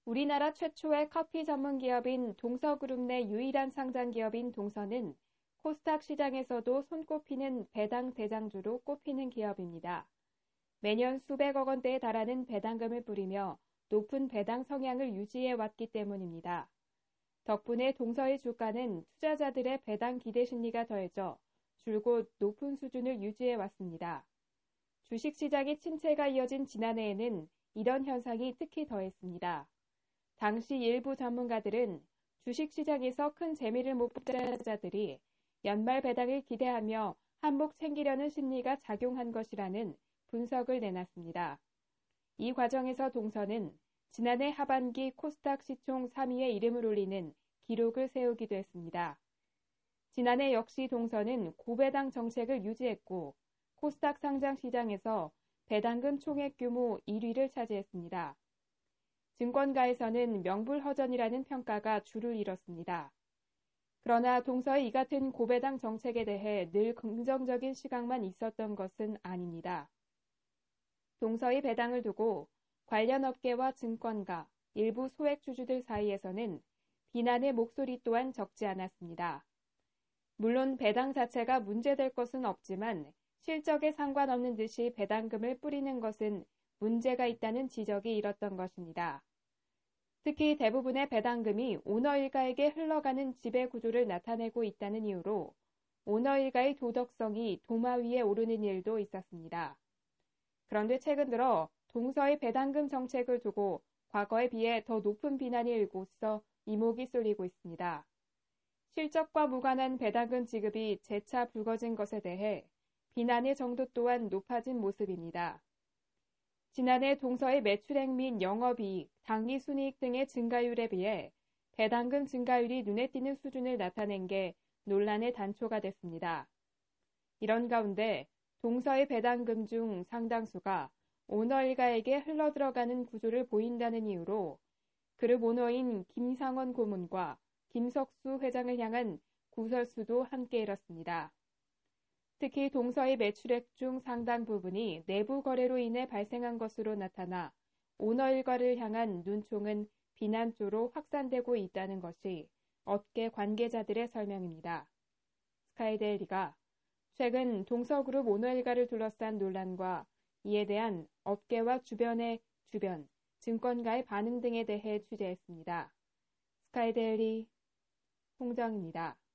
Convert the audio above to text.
우리나라 최초의 커피 전문 기업인 동서그룹 내 유일한 상장 기업인 동서는 코스닥 시장에서도 손꼽히는 배당 대장주로 꼽히는 기업입니다. 매년 수백억 원대에 달하는 배당금을 뿌리며 높은 배당 성향을 유지해 왔기 때문입니다. 덕분에 동서의 주가는 투자자들의 배당 기대 심리가 더해져 줄곧 높은 수준을 유지해 왔습니다. 주식시장의 침체가 이어진 지난해에는 이런 현상이 특히 더했습니다. 당시 일부 전문가들은 주식시장에서 큰 재미를 못 본 투자자들이 연말 배당을 기대하며 한몫 챙기려는 심리가 작용한 것이라는 분석을 내놨습니다. 이 과정에서 동서는 지난해 하반기 코스닥 시총 3위에 이름을 올리는 기록을 세우기도 했습니다. 지난해 역시 동서는 고배당 정책을 유지했고 코스닥 상장 시장에서 배당금 총액 규모 1위를 차지했습니다. 증권가에서는 명불허전이라는 평가가 주를 이뤘습니다. 그러나 동서의 이 같은 고배당 정책에 대해 늘 긍정적인 시각만 있었던 것은 아닙니다. 동서의 배당을 두고 관련 업계와 증권가, 일부 소액주주들 사이에서는 비난의 목소리 또한 적지 않았습니다. 물론 배당 자체가 문제될 것은 없지만 실적에 상관없는 듯이 배당금을 뿌리는 것은 문제가 있다는 지적이 일었던 것입니다. 특히 대부분의 배당금이 오너 일가에게 흘러가는 지배 구조를 나타내고 있다는 이유로 오너 일가의 도덕성이 도마 위에 오르는 일도 있었습니다. 그런데 최근 들어 동서의 배당금 정책을 두고 과거에 비해 더 높은 비난이 일고 있어 이목이 쏠리고 있습니다. 실적과 무관한 배당금 지급이 재차 불거진 것에 대해 비난의 정도 또한 높아진 모습입니다. 지난해 동서의 매출액 및 영업이익, 당기순이익 등의 증가율에 비해 배당금 증가율이 눈에 띄는 수준을 나타낸 게 논란의 단초가 됐습니다. 이런 가운데 동서의 배당금 중 상당수가 오너 일가에게 흘러들어가는 구조를 보인다는 이유로 그룹 오너인 김상원 고문과 김석수 회장을 향한 구설수도 함께 일었습니다. 특히 동서의 매출액 중 상당 부분이 내부 거래로 인해 발생한 것으로 나타나 오너 일가를 향한 눈총은 비난조로 확산되고 있다는 것이 업계 관계자들의 설명입니다. 스카이데일리가 최근 동서그룹 오너 일가를 둘러싼 논란과 이에 대한 업계와 주변 증권가의 반응 등에 대해 취재했습니다. 스카이데일리 홍정입니다.